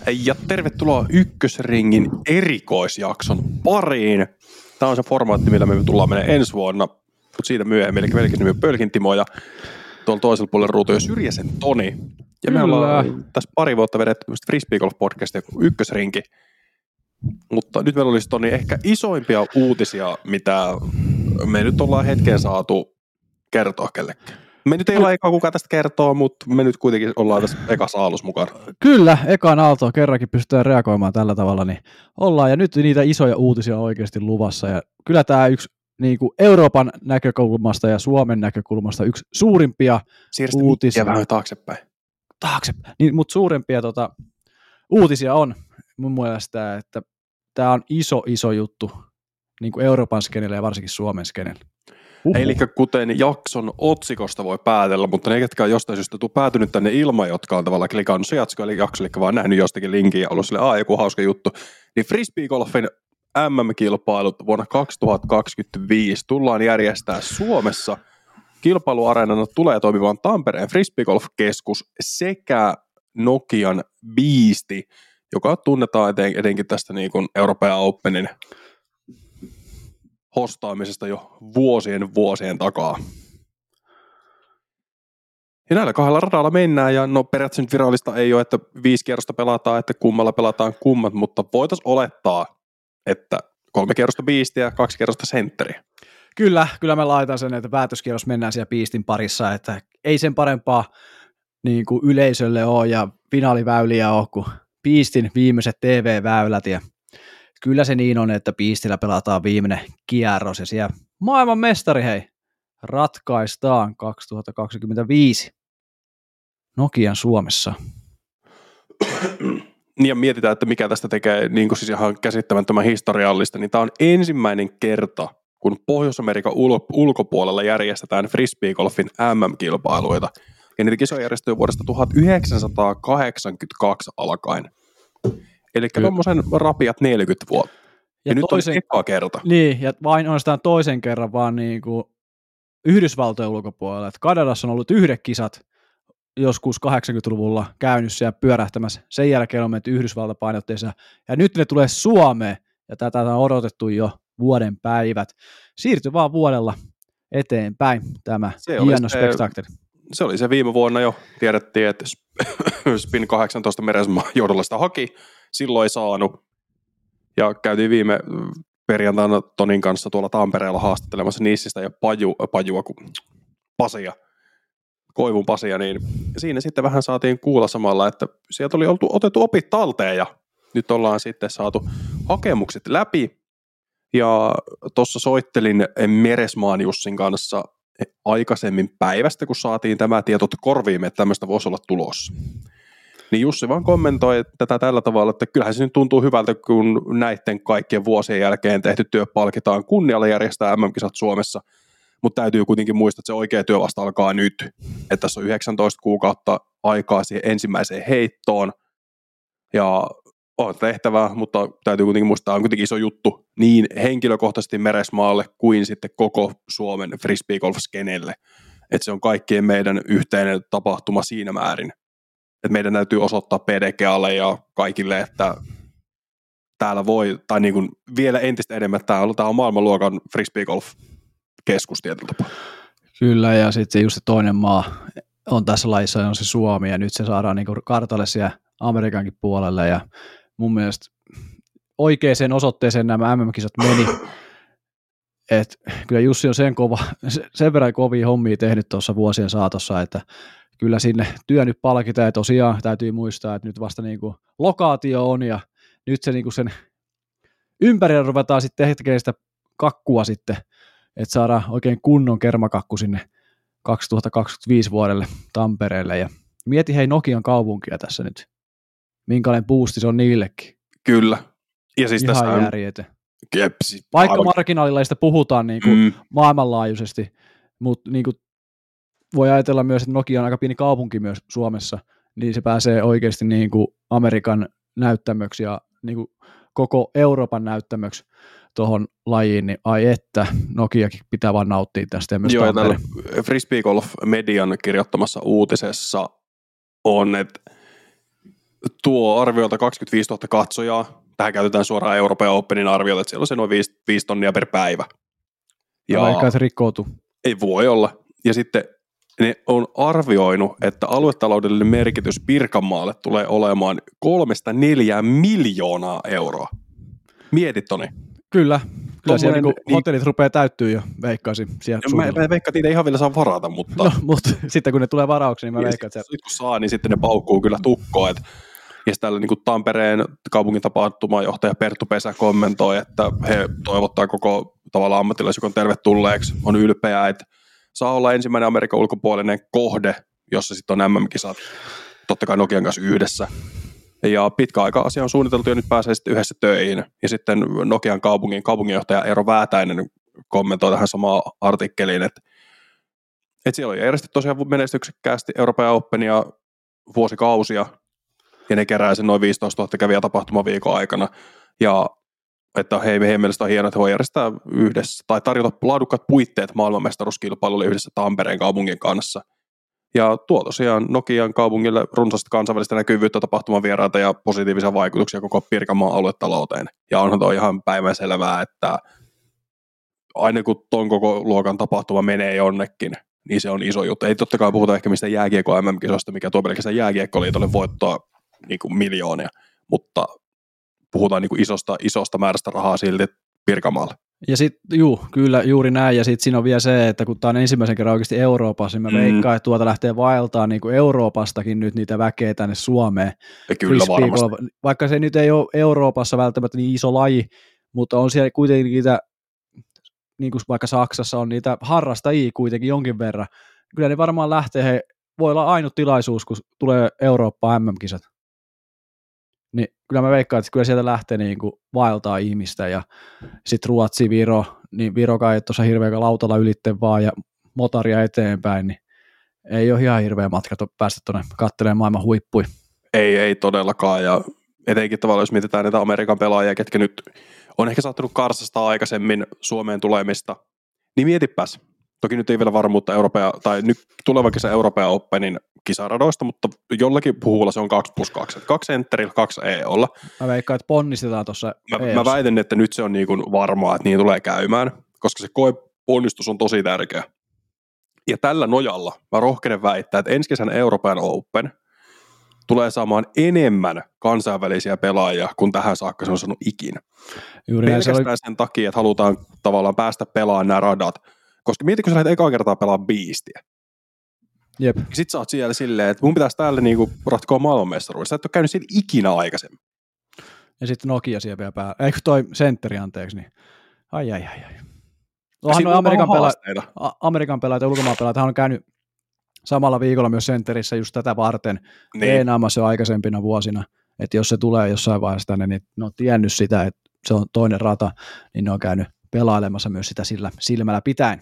Ja tervetuloa Ykkösringin erikoisjakson pariin. Tämä on se formaatti, millä me tullaan menemään ensi vuonna, mutta siitä myöhemmin. Eli meilläkin nimi on Pölkin Timo ja tuolla toisella puolella ruutuja Syrjäsen Toni. Ja me ollaan tässä pari vuotta vedetty Frisbee Golf-podcastia kuin Ykkösrinki. Mutta nyt meillä olisi Toni ehkä isoimpia uutisia, mitä me nyt ollaan hetken saatu kertoa kellekään. Me nyt ei olla eka kukaan tästä kertoo, mutta me nyt kuitenkin ollaan tässä ekassa aallossa mukana. Kyllä, ekaan aaltoon kerrankin pystytään reagoimaan tällä tavalla, niin ollaan. Ja nyt niitä isoja uutisia on oikeasti luvassa. Ja kyllä tämä yksi niin kuin Euroopan näkökulmasta ja Suomen näkökulmasta yksi suurimpia uutisia. Vähän taaksepäin. Niin, mutta suurimpia uutisia on mun mielestä, että tämä on iso juttu niin kuin Euroopan skenelle ja varsinkin Suomen skenelle. Eli kuten jakson otsikosta voi päätellä, mutta ne, ketkä on jostain syystä päätynyt tänne ilman, jotka on tavallaan klikannut se eli jakso, eli vaan nähnyt jostakin linkin ja ollut silleen, joku hauska juttu, niin Frisbee Golfin MM-kilpailut vuonna 2025 tullaan järjestää Suomessa. Kilpailuareenana tulee toimimaan Tampereen Frisbee Golf-keskus sekä Nokian Beast, joka tunnetaan etenkin tästä niin kuin Euroopan Openin hostaamisesta jo vuosien takaa. Ja näillä kahdella radalla mennään, ja no periaatteessa nyt virallista ei ole, että 5 kierrosta pelataan, että kummalla pelataan kummat, mutta voitaisiin olettaa, että 3 kierrosta Beastia ja 2 kierrosta Centeriä. Kyllä mä laitan sen, että päätöskierros mennään siellä Beastin parissa, että ei sen parempaa niin kuin yleisölle ole ja finaaliväyliä ole kuin Beastin viimeiset TV-väylät, ja kyllä se niin on, että Beastillä pelataan viimeinen kierros ja siellä maailman mestari ratkaistaan 2025 Nokian Suomessa. Niin ja mietitään, että mikä tästä tekee niin kuin siis ihan käsittämättömän historiallista, niin tämä on ensimmäinen kerta, kun Pohjois-Amerikan ulkopuolella järjestetään Frisbee Golfin MM-kilpailuita. Ja niitä kisoja järjestyy vuodesta 1982 alkaen. Eli tuommoisen rapiat 40 vuotta. Ja nyt on eka kerta. Niin, ja vain ainoastaan toisen kerran vaan niin kuin Yhdysvaltojen ulkopuolella. Että Kanadassa on ollut yhdet kisat joskus 80-luvulla käynyt siellä pyörähtämässä. Sen jälkeen on menty Yhdysvaltapainotteeseen. Ja nyt ne tulee Suomeen, ja tätä on odotettu jo vuoden päivät. Siirtyi vaan vuodella eteenpäin tämä hieno spektaakeli. Se oli se viime vuonna jo. Tiedettiin, että Spin 18 Meresmaan johdolla sitä haki. Silloin ei saanut. Ja käytiin viime perjantaina Tonin kanssa tuolla Tampereella haastattelemassa Nissistä ja Pasia, Koivun Pasia, niin siinä sitten vähän saatiin kuulla samalla, että sieltä oli otettu opit talteen ja nyt ollaan sitten saatu hakemukset läpi. Ja tuossa soittelin Meresmaan Jussin kanssa aikaisemmin päivästä, kun saatiin tämä tieto korviimme, että tämmöistä voisi olla tulossa. Niin Jussi vaan kommentoi tätä tällä tavalla, että kyllähän se nyt tuntuu hyvältä, kun näiden kaikkien vuosien jälkeen tehty työ palkitaan kunnialla järjestää MM-kisat Suomessa, mutta täytyy kuitenkin muistaa, että se oikea työ vasta alkaa nyt, että tässä on 19 kuukautta aikaa siihen ensimmäiseen heittoon, ja on tehtävää, mutta täytyy kuitenkin muistaa, että on kuitenkin iso juttu niin henkilökohtaisesti Meresmaalle kuin sitten koko Suomen Frisbee Golf-skenelle, että se on kaikkien meidän yhteinen tapahtuma siinä määrin. Että meidän täytyy osoittaa PDGAlle ja kaikille, että täällä voi, tai niin kuin vielä entistä enemmän, että tämä on maailmanluokan Frisbee Golf-keskus tietyllä tapaa. Kyllä, ja sitten just se toinen maa on tässä lajissa, on se Suomi, ja nyt se saadaan niin kuin kartalle siellä Amerikankin puolelle, ja mun mielestä oikeaan osoitteeseen nämä MM-kisat meni, että kyllä Jussi on sen verran kovia hommia tehnyt tuossa vuosien saatossa, että kyllä sinne työ nyt palkitaan, ja tosiaan täytyy muistaa, että nyt vasta niin kuin lokaatio on, ja nyt se niin kuin sen ympärillä ruvetaan sitten tekemään sitä kakkua sitten, että saadaan oikein kunnon kermakakku sinne 2025 vuodelle Tampereelle, ja mieti hei Nokian kaupunkia tässä nyt, minkälainen boosti se on niillekin. Kyllä. Ja siis ihan tässä järjetön. Vaikka marginaalilla sitä puhutaan niin kuin maailmanlaajuisesti, mutta niin kuin voi ajatella myös, että Nokia on aika pieni kaupunki myös Suomessa, niin se pääsee oikeasti niin kuin Amerikan näyttämöksi ja niin kuin koko Euroopan näyttämöksi tuohon lajiin, niin ai että Nokiakin pitää vaan nauttia tästä. Ja myös joo, ja täällä Frisbee Golf Median kirjoittamassa uutisessa on, että tuo arviolta 25 000 katsojaa. Tähän käytetään suoraan Euroopan Openin arviolta, että siellä on se noin 5 tonnia per päivä. Ja vaikka se rikkoutuu. Ei voi olla. Ja sitten ne on arvioinut, että aluetaloudellinen merkitys Pirkanmaalle tulee olemaan 3-4 miljoonaa euroa. Mietit, Toni. Kyllä siellä niin hotellit rupeaa täyttyä jo, veikkaisin. Mä veikkaan, että niitä ei ihan vielä saa varata, mutta... No, mutta sitten kun ne tulee varauksiin, niin mä veikkaan, että... Sitten kun saa, niin sitten ne paukkuu kyllä tukkoon. Ja sitten täällä niin Tampereen kaupungin tapahtumajohtaja Perttu Pesä kommentoi, että he toivottaa koko tavallaan ammattilaisjukon tervetulleeksi. On ylpeä, että saa olla ensimmäinen Amerikan ulkopuolinen kohde, jossa sitten on MM-kisat, totta kai Nokian kanssa yhdessä. Ja pitkä aika asia on suunniteltu ja nyt pääsee sitten yhdessä töihin. Ja sitten Nokian kaupunginjohtaja Eero Väätäinen kommentoi tähän samaan artikkeliin, että siellä on järjestetty tosiaan menestyksekkäästi Euroopan Openia vuosikausia, ja ne kerää sen noin 15 000 kävijää tapahtumaviikon aikana. Ja että heidän mielestä on hienoa, että voi järjestää yhdessä tai tarjota laadukkaat puitteet maailmanmestaruuskilpailulle yhdessä Tampereen kaupungin kanssa. Ja tuo tosiaan Nokian kaupungille runsasta kansainvälistä näkyvyyttä, tapahtumavieraita ja positiivisia vaikutuksia koko Pirkanmaan aluetalouteen. Ja onhan tuo ihan päivänselvää, että aina kun ton koko luokan tapahtuma menee jonnekin, niin se on iso juttu. Ei totta kai puhuta ehkä mistä jääkiekko MM-kisosta, mikä tuo pelkästään jääkiekkoliitolle voittoa niin kuin miljoonia, mutta puhutaan niin kuin isosta määrästä rahaa silti Pirkanmaalle. Ja sitten, kyllä juuri näin, ja sitten siinä on vielä se, että kun tämä on ensimmäisen kerran oikeasti Euroopassa, niin mä veikkaan, että tuolta lähtee vaeltaa niin kuin Euroopastakin nyt niitä väkeä tänne Suomeen. Ja kyllä varmasti. Vaikka se nyt ei ole Euroopassa välttämättä niin iso laji, mutta on siellä kuitenkin niitä, niin kuin vaikka Saksassa on niitä harrastajia kuitenkin jonkin verran. Kyllä ne varmaan lähtee, voi olla ainut tilaisuus, kun tulee Eurooppaan MM-kisat. Niin kyllä mä veikkaan, että kyllä sieltä lähtee niin kuin vaeltaa ihmistä ja sitten Ruotsi, Viro, niin Virokaan ei tuossa hirveä lautalla ylitte vaan ja motaria eteenpäin, niin ei ole ihan hirveä matka päästä tuonne katselemaan maailman huippuja. Ei todellakaan, ja etenkin tavallaan jos mietitään näitä Amerikan pelaajia, ketkä nyt on ehkä saattanut karsasta aikaisemmin Suomeen tulemista, niin mietipäs. Toki nyt ei vielä varmuutta tai nyt tulevan kesän Euroopan Openin kisaradoista, mutta jollakin puhulla se on 2+2. 2 sentterillä, 2 EOlla. Mä veikkaan, että ponnistetaan tuossa Mä väitän, että nyt se on niin kuin varmaa, että niin tulee käymään, koska se koeponnistus on tosi tärkeä. Ja tällä nojalla mä rohkenen väittää, että ensi kesän Euroopan Open tulee saamaan enemmän kansainvälisiä pelaajia kuin tähän saakka se on sanonut ikinä. Juuri pelkästään sen takia, että halutaan tavallaan päästä pelaamaan nämä radat. Koska mieti, kun sä lähdet ekaa kertaa pelaa Beastia. Jep. Sit sä oot siellä silleen, että mun pitäisi täällä niinku ratkoa maailmanmestaruudessa. Sä et ole käynyt siellä ikinä aikaisemmin. Ja sitten Nokia siellä vielä päällä. Eikö toi sentteri, anteeksi, niin ai. Onhan Amerikan pelaajat ja ulkomaan pelaajat on käynyt samalla viikolla myös sentterissä just tätä varten treenaamassa jo aikaisempina vuosina. Että jos se tulee jossain vaiheessa tänne, niin ne on tiennyt sitä, että se on toinen rata, niin ne on käynyt pelailemassa myös sitä sillä silmällä pitäen.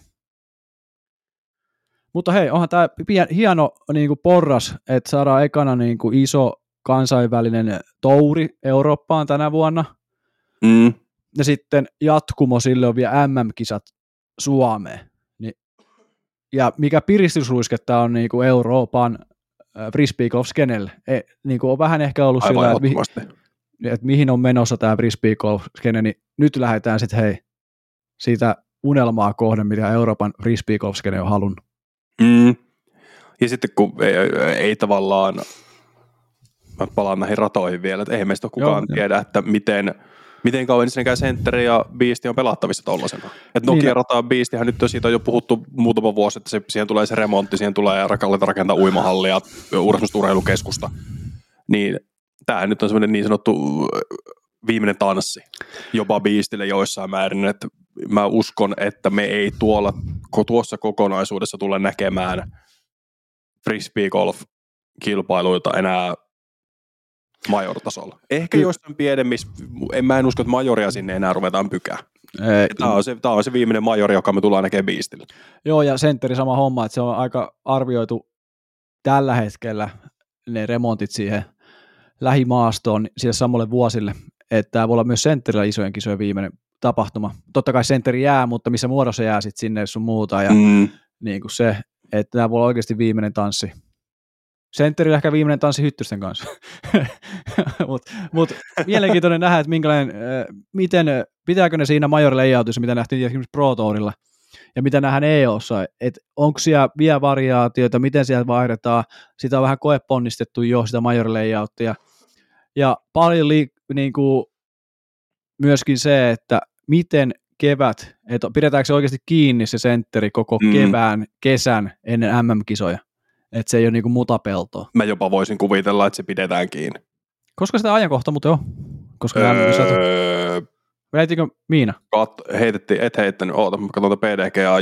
Mutta hei, onhan tämä hieno niinku porras, että saadaan ekana niinku iso kansainvälinen touri Eurooppaan tänä vuonna. Ja sitten jatkumo sille on vielä MM-kisat Suomeen. Ja mikä piristysruisketta on niinku Euroopan frisbeegolf-skenelle. Niinku on vähän ehkä ollut sillä, että mihin on menossa tämä frisbeegolf-skene, niin nyt lähdetään sitten siitä unelmaa kohden, mitä Euroopan frisbeegolf-skene on halunnut. Ja sitten kun ei tavallaan, mä palaan näihin ratoihin vielä, että eihän meistä ole kukaan tiedä, että miten kauan ensinnäkään sentteri ja biisti on pelattavissa tollasena. Että Nokia-rataa biistihän nyt siitä on jo puhuttu muutama vuosi, että siihen tulee se remontti, siihen tulee rakentaa uimahalli ja urheilukeskusta. Niin tämähän nyt on semmoinen niin sanottu viimeinen tanssi jopa biistille joissain määrin, että mä uskon, että me ei tuossa kokonaisuudessa tule näkemään frisbeegolf-kilpailuita enää major-tasolla. Ehkä jostain pienemmissä, mä en usko, että majoria sinne enää ruvetaan pykää. Tämä on se viimeinen majori, joka me tullaan näkemään biistille. Joo, ja sentteri sama homma, että se on aika arvioitu tällä hetkellä ne remontit siihen lähimaastoon sille samalle vuosille, että tämä voi olla myös sentterillä isojen kisojen viimeinen tapahtuma. Totta kai sentteri jää, mutta missä muodossa jää sitten sinne sun muuta, ja niin kuin se, että tämä voi olla oikeasti viimeinen tanssi Sentterillä ehkä viimeinen tanssi Hyttysten kanssa. Mut mielenkiintoinen nähdä, että pitääkö ne siinä major layoutissa, mitä nähtiin esimerkiksi Pro Tourilla, ja mitä nähdään EOssa, että onko siellä vielä variaatioita, miten siellä vaihdetaan, sitä on vähän koeponnistettu jo, sitä major layouttia, ja paljon niinku, myöskin se, että miten kevät, että pidetäänkö se oikeasti kiinni se sentteri koko kesän ennen MM-kisoja, että se ei ole niinku mutapeltoa. Mä jopa voisin kuvitella, että se pidetään kiinni. Koska sitä ajankohta muuten on? Koska heitikö Miina? Et heittänyt, oota, mä katson PDGA.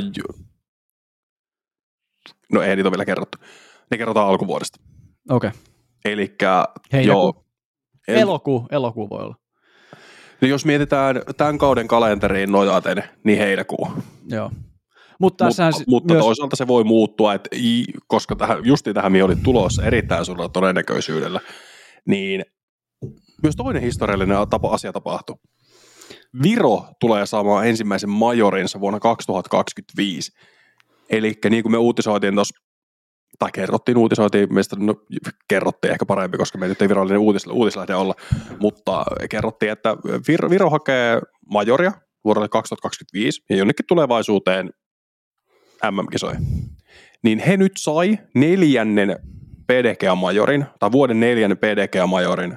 No ei niitä ole vielä kerrottu. Ne kerrotaan alkuvuodesta. Okei. Okay. Elikkä joo. Elokuu voi olla. No jos mietitään tämän kauden kalenteriin nojaten, niin heinäkuu. Joo. Mutta myös toisaalta se voi muuttua, että koska justiin tähän oli tulossa erittäin suurella todennäköisyydellä, niin myös toinen historiallinen asia tapahtui. Viro tulee saamaan ensimmäisen majorinsa vuonna 2025. Eli niin kuin me uutisoitiin tuossa, tai kerrottiin ehkä parempi, koska me nyt ei virallinen uutislähde olla, mutta kerrottiin, että Viro hakee majoria vuodelle 2025 ja jonnekin tulevaisuuteen MM-kisoihin. Niin he nyt sai 4. PDGA-majorin, tai vuoden 4. PDGA-majorin,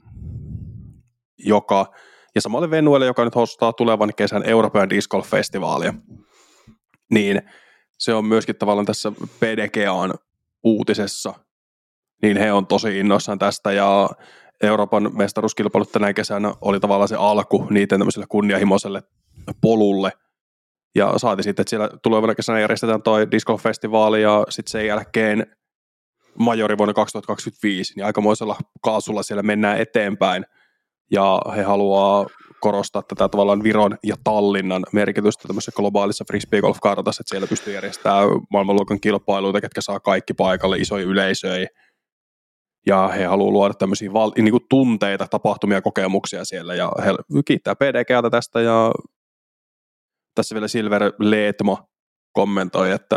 ja samalle Venuelle, joka nyt hostaa tulevan kesän European Disc Golf Festivaalia, niin se on myöskin tavallaan tässä PDGAn uutisessa, niin he on tosi innoissaan tästä, ja Euroopan mestaruuskilpailut tänä kesänä oli tavallaan se alku niiden tämmöiselle kunnianhimoiselle polulle, ja saati sitten, että siellä tulevana kesänä järjestetään toi Disc Golf Festivaali, ja sitten sen jälkeen majori vuonna 2025, niin aikamoisella kaasulla siellä mennään eteenpäin, ja he haluaa korostaa tätä tavallaan Viron ja Tallinnan merkitystä tämmöisessä globaalissa frisbeegolf-kartassa, että siellä pystyy järjestämään maailmanluokan kilpailuita, ketkä saa kaikki paikalle, isoja yleisöjä, ja he haluaa luoda tämmöisiä niin kuin tunteita, tapahtumia, kokemuksia siellä, ja he kiittää PDG:tä tästä, ja tässä vielä Silver Leetma kommentoi, että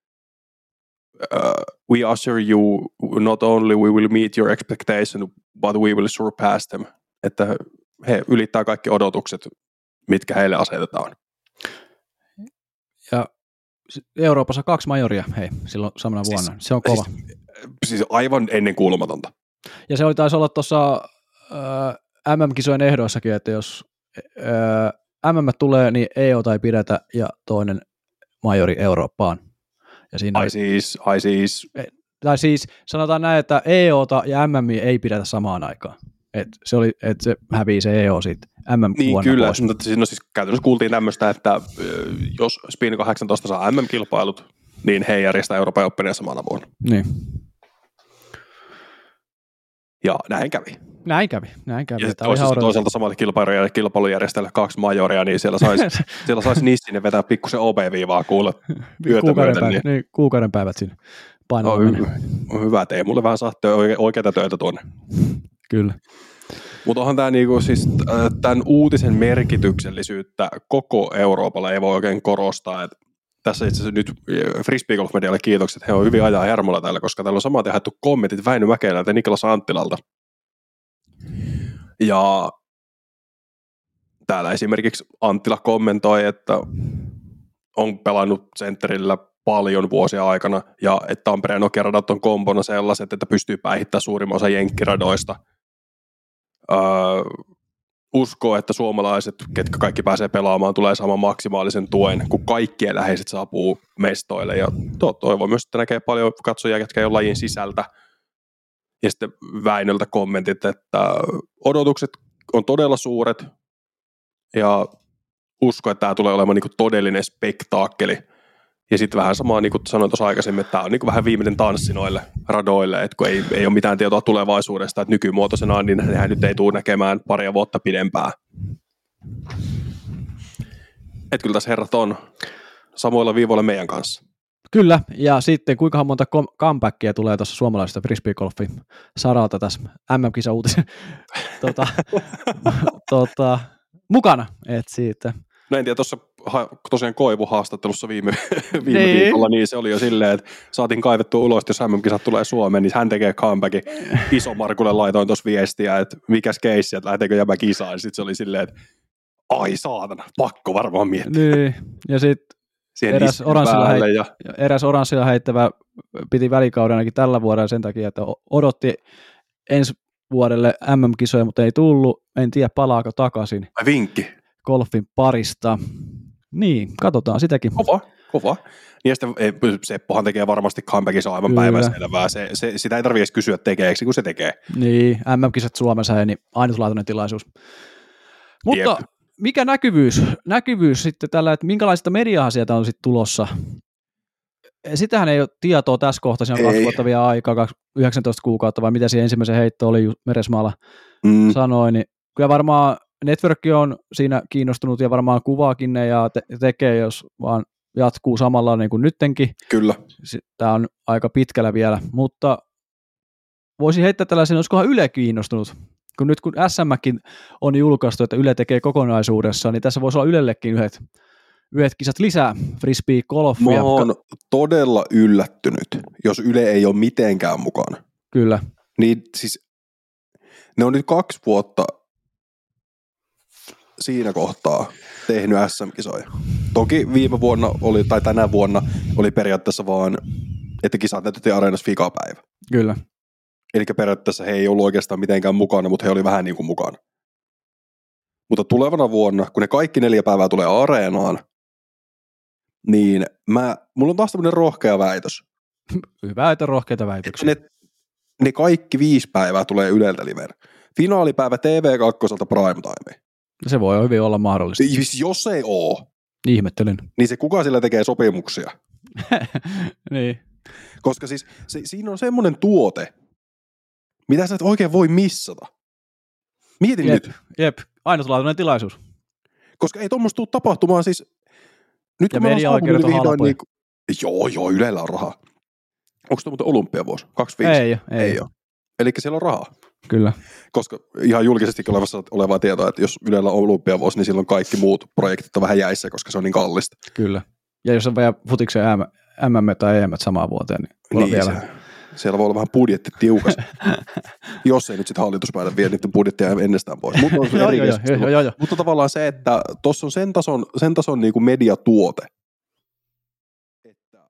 we assure you not only we will meet your expectation, but we will surpass them, että he ylittää kaikki odotukset, mitkä heille asetetaan. Ja Euroopassa 2 majoria, silloin samana vuonna. Se on kova. Siis aivan ennenkuulumatonta. Ja se taisi olla tuossa MM-kisojen ehdoissakin, että jos MM tulee, niin EO:ta ei pidetä ja toinen majori Eurooppaan. Ja siinä Tai siis sanotaan näin, että EO:ta ja MM ei pidetä samaan aikaan. Että se hävii se EO siitä MM-vuonna niin, kyllä, pois. Mutta siis käytännössä kuultiin tämmöistä, että jos Spin 18 saa MM-kilpailut, niin he järjestää Euroopan Openia samana vuonna. Niin. Ja näin kävi. Ja toisaalta samalle kilpailujärjestäjälle 2 majoria, niin siellä saisi Nissin vetää pikkusen OB-viivaa kuulla yötä myöten. Niin, kuukauden päivät siinä painoa. On hyvä, että ei mulle vähän saatte oikeita töitä tuonne. Kyllä. Mutta onhan tämä niinku, siis, tämän uutisen merkityksellisyyttä koko Euroopalla ei voi oikein korostaa. Et tässä itse asiassa nyt Frisbee Golf Medialle kiitokset, he on hyvin ajaa hermolla täällä, koska täällä on samaan haettu kommentit Väinö Mäkelältä ja Niklas Anttilalta. Ja täällä esimerkiksi Anttila kommentoi, että on pelannut sentterillä paljon vuosia aikana, ja että Tampereen Nokia-radat on kompona sellaiset, että pystyy päihittämään suurimman osa jenkkiradoista. Uskoo, että suomalaiset, ketkä kaikki pääsee pelaamaan, tulee saamaan maksimaalisen tuen, kun kaikkien läheiset saapuu mestoille. Ja toivon myös, että näkee paljon katsojia, ketkä ei ole lajin sisältä. Ja sitten Väinöltä kommentit, että odotukset on todella suuret, ja usko, että tämä tulee olemaan niin todellinen spektaakkeli. Ja sitten vähän samaa, niin kuin sanoin tuossa aikaisemmin, että tämä on niin vähän viimeinen tanssi noille radoille, että kun ei ole mitään tietoa tulevaisuudesta, että nykymuotoisenaan, niin nehän nyt ei tule näkemään paria vuotta pidempään. Että kyllä tässä herrat on samoilla viivoilla meidän kanssa. Kyllä, ja sitten kuinka monta comebackia tulee tuossa suomalaisesta frisbeegolfin saralta tässä MM-kisa-uutisen mukana, että siitä. No en tiedä, tuossa tosiaan Koivu haastattelussa viime viikolla, niin se oli jo silleen, että saatiin kaivettua ulos, että jos MM-kisat tulee Suomeen, niin hän tekee comebackin. Iso Markulle laitoin tuossa viestiä, että mikäs keissi, että lähteekö jäbä kisaan. Sitten se oli silleen, että ai saatana, pakko varmaan miettiä. Niin, ja sitten eräs oranssilla heittävä piti välikauden ainakin tällä vuodella sen takia, että odotti ensi vuodelle MM-kisoja, mutta ei tullut. En tiedä, palaako takaisin. Ai vinkki. Golfin parista. Niin, katsotaan sitäkin. Kova. Ja sitten Seppohan tekee varmasti comebackissa aivan päivänselvää. Sitä ei tarvitse edes kysyä tekeeksi, kun se tekee. Niin, MM-kisat Suomessa niin ainutlaatuinen tilaisuus. Mutta mikä näkyvyys sitten tällä, että minkälaista mediaa sieltä on sitten tulossa? Sitähän ei ole tietoa tässä kohtaa, siinä on 2 vuotta vielä aikaa, 19 kuukautta, vai mitä siinä ensimmäisen heitto oli Meresmaalla sanoi, niin kyllä varmaan Network on siinä kiinnostunut ja varmaan kuvaakin ne ja tekee, jos vaan jatkuu samalla niin kuin nyttenkin. Kyllä. Tämä on aika pitkällä vielä, mutta voisin heittää tällaisen, olisikohan Yle kiinnostunut? Nyt kun SM:kin on julkaistu, että Yle tekee kokonaisuudessaan, niin tässä voisi olla Ylellekin yhdet kisat lisää, frisbee, golfia. Mä oon todella yllättynyt, jos Yle ei ole mitenkään mukana. Kyllä. Niin siis, ne on nyt 2 vuotta siinä kohtaa tehnyt SM-kisoja. Toki viime vuonna tai tänä vuonna oli periaatteessa vaan, että kisat näytettiin Areenassa fikapäivä. Kyllä. Eli periaatteessa he ei ollut oikeastaan mitenkään mukana, mutta he oli vähän niin kuin mukana. Mutta tulevana vuonna, kun ne kaikki 4 päivää tulee Areenaan, niin mulla on taas tämmöinen rohkea väitös. Hyvä, että rohkeita väitöksiä. Ne kaikki 5 päivää tulee Yleltä liven. Finaalipäivä TV2 prime time. Se voi hyvin olla mahdollista. Jos ei oo. Ihmettelen. Niin se kuka sillä tekee sopimuksia. Niin. Koska siis siinä on semmoinen tuote, mitä sä et oikein voi missata. Mietin nyt. Jep, ainutlaatuinen tilaisuus. Koska ei tuommoista tule tapahtumaan siis. Nyt ja media-oikeudet on halpoja. Joo, Ylellä on rahaa. Onko se muuten olympiavuosi? 25? Ei ole. Eli siellä on rahaa. Kyllä. Koska ihan julkisesti olevaa tietoa, että jos Ylellä on olympiavuosi, niin silloin kaikki muut projektit on vähän jäissä, koska se on niin kallista. Kyllä. Ja jos on vielä futiksen MM tai EM samaan vuoteen, niin vielä. Siellä voi olla vähän budjetti tiukas. Jos ei nyt sitten hallitus päätä vie niiden budjettia ennestään pois. Mutta tavallaan se, että tuossa on sen tason niin kuin mediatuote, että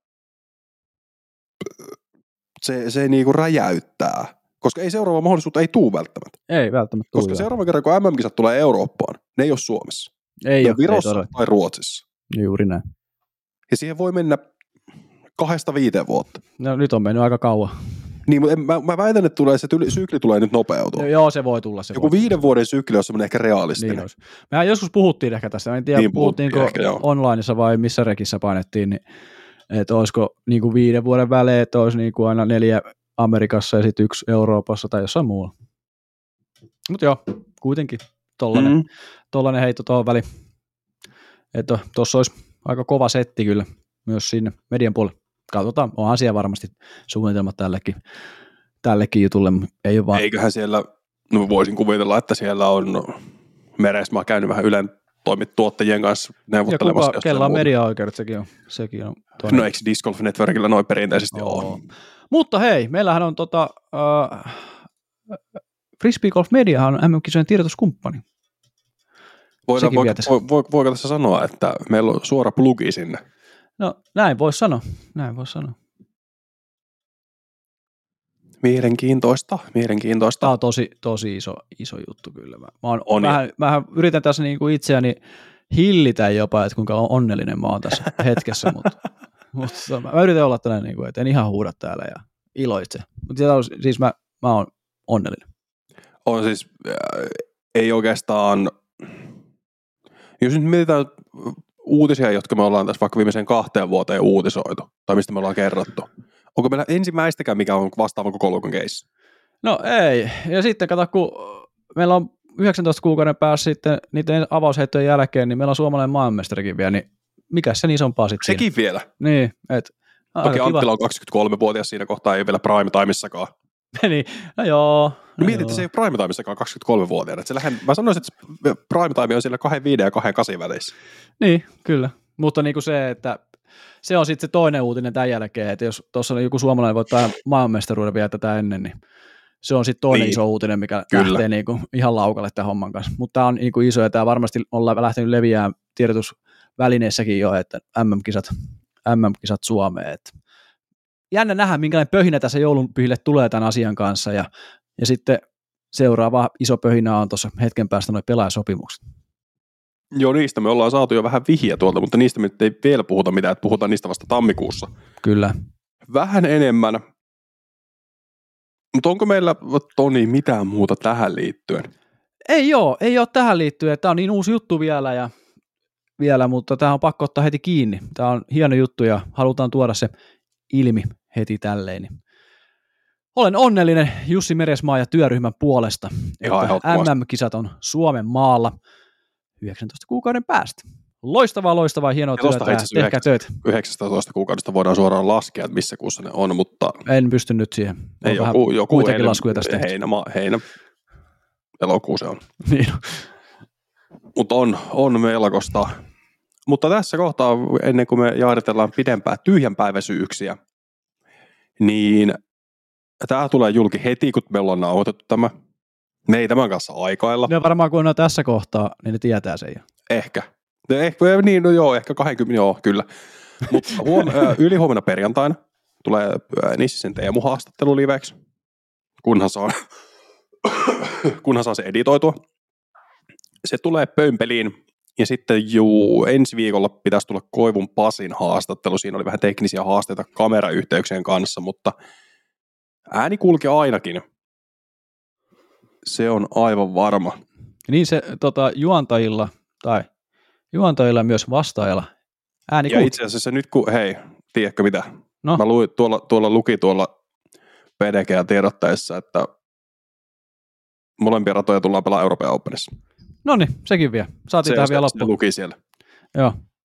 se niin kuin räjäyttää. Koska ei seuraava mahdollisuutta ei tule välttämättä. Ei välttämättä. Koska seuraava kerran, kun MM-kisat tulee Eurooppaan, ne ei ole Suomessa. Ei ole. Virossa tai Ruotsissa. Juuri näin. Ja siihen voi mennä 2-5 vuotta. No nyt on mennyt aika kauan. Niin, mutta mä väitän, että se sykli tulee nyt nopeutua. Joo, se voi tulla. Joku 5 vuoden sykli on semmoinen ehkä realistinen. Niin mehän joskus puhuttiin ehkä tästä. En tiedä, niin, puhuttiinko onlineissa vai missä rekissä painettiin, niin, että olisiko niin kuin 5 vuoden välein, että olisi niin kuin aina 4 Amerikassa ja sitten 1 Euroopassa tai jossain muualla. Mutta joo, kuitenkin tollainen heitto tuohon väliin. Että tuossa olisi aika kova setti kyllä myös sinne median puolelle. Katsotaan, onhan siellä varmasti suunnitelmat tällekin jutulle. Ei ole vaan. Eiköhän siellä, no voisin kuvitella, että siellä on Meresmaa käynyt vähän Ylen tuottajien kanssa neuvottelemassa. Ja kella on mediaoikeudet, sekin on toinen. No eikö Disc Golf Networkilla noin perinteisesti ole? Mutta hei, meillähän on Frisbee Golf Mediahan on MM-kisojen tiedotuskumppani. Voiko tässä sanoa, että meillä on suora plugi sinne? No näin voisi sanoa. Mielenkiintoista. Tämä on tosi iso juttu kyllä. Mä yritän tässä niinku itseäni hillitä jopa, että kuinka onnellinen mä oon tässä hetkessä, mutta mä yritän olla tällainen, että en ihan huuda täällä ja iloitse. Mutta siis mä oon onnellinen. On siis, ei oikeastaan, jos nyt mietitään uutisia, jotka me ollaan tässä vaikka viimeiseen 2 vuoteen uutisoitu, tai mistä me ollaan kerrottu. Onko meillä ensimmäistäkään, mikä on vastaavan kokoluokan keissi? No ei. Ja sitten kato, kun meillä on 19 kuukauden päässä sitten niiden avausheittojen jälkeen, niin meillä on suomalainen maailmanmestarikin vielä, niin mikä sen isompaa sitten? Sekin siinä? vielä. Niin, että toki Anttila on 23-vuotias siinä kohtaa, ei vielä prime timeissakaan. Meni, no joo. No mietit, että se ei ole prime timeissakaan 23-vuotiaana. Mä sanoisin, että prime time on siellä 25 ja 28 välissä. Niin, kyllä. Mutta niin kuin se, että se on sitten se toinen uutinen tämän jälkeen, että jos tuossa joku suomalainen voittaa maailmanmestaruuden vielä tätä ennen, niin se on sitten toinen iso uutinen, mikä lähtee niin kuin ihan laukalle tämän homman kanssa. Mutta tämä on niin kuin iso, ja tämä varmasti ollaan lähtenyt leviämään tiedotusvälineissäkin jo, että MM-kisat Suomeen. Että jännä nähdä, minkälainen pöhinä tässä joulunpyhille tulee tämän asian kanssa, ja sitten seuraava iso pöhinä on tuossa hetken päästä nuo pelaajasopimukset. Joo, niistä me ollaan saatu jo vähän vihjeä tuolta, mutta niistä me ei vielä puhuta mitään, että puhutaan niistä vasta tammikuussa. Kyllä. Vähän enemmän. Mutta onko meillä, Toni, mitään muuta tähän liittyen? Ei ole tähän liittyen. Tämä on niin uusi juttu vielä, mutta tämä on pakko ottaa heti kiinni. Tämä on hieno juttu ja halutaan tuoda se ilmi heti tälleen. Olen onnellinen Jussi Meresmaa ja työryhmän puolesta, että MM-kisat on Suomen maalla 19 kuukauden päästä. Loistavaa, hienoa työtä, tehkää töitä. 19 kuukaudesta voidaan suoraan laskea, että missä kuussa ne on, mutta... En pysty nyt siihen. Ei, joku muitakin laskuja tästä heinä, elokuu se on. Niin. Mutta on melkoista. Mutta tässä kohtaa, ennen kuin me jaaritellaan pidempää tyhjänpäiväisyyksiä, niin tämä tulee julki heti, kun me ollaan nauhoitettu tämä. Me ei tämän kanssa aikailla. No varmaan kun on tässä kohtaa, niin ne tietää sen jo. Ehkä 20, joo, kyllä. Mutta ylihuomenna perjantaina tulee Nissisen Teemu-haastattelu liveksi, kunhan saa se editoitua. Se tulee pömpeliin, ja sitten ensi viikolla pitäisi tulla Koivun Pasin haastattelu. Siinä oli vähän teknisiä haasteita kamerayhteyksien kanssa, mutta ääni kulkee ainakin. Se on aivan varma. Niin se juontajilla ja myös vastaajalla ääni kulkee. Ja itse asiassa nyt tiedätkö mitä? No. Mä luin luki PDG-tiedotteessa, että molempia ratoja tullaan pelaamaan Euroopan Openissa. No niin, sekin vielä. Saatiin tähän vielä loppuun. Se luki siellä. Joo.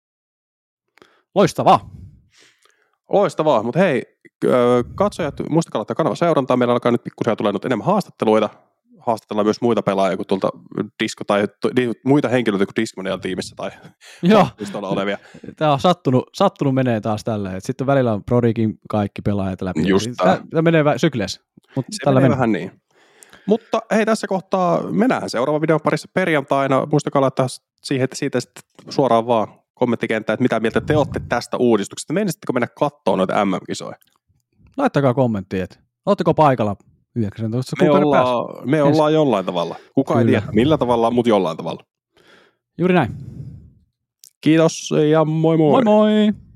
Loistavaa, mutta hei, katsojat, muistakaa laittaa kanava seurantaa. Meillä alkaa nyt pikkusen tulee nyt enemmän haastatteluita. Haastatellaan myös muita pelaajia kuin tuolta Disco tai muita henkilöitä kuin Discmanial tiimissä tai listoilla olevia. Tämä on sattunut menee taas tälleen. Sitten välillä on Prodikin kaikki pelaajat läpi. Just tämä menee sykleessä. Se menee vähän niin. Mutta hei, tässä kohtaa mennään seuraava videon parissa perjantaina. Muistakaa laittaa siihen, että siitä sitten suoraan vaan kommenttikenttään, että mitä mieltä te olette tästä uudistuksesta. Meinasittekö mennä katsoa noita MM-kisoja? Laittakaa kommenttia, että oletteko paikalla 19 kuukauden päässä? Me ollaan jollain tavalla. Kuka ei tiedä millä tavalla, mutta jollain tavalla. Juuri näin. Kiitos ja moi moi. Moi moi.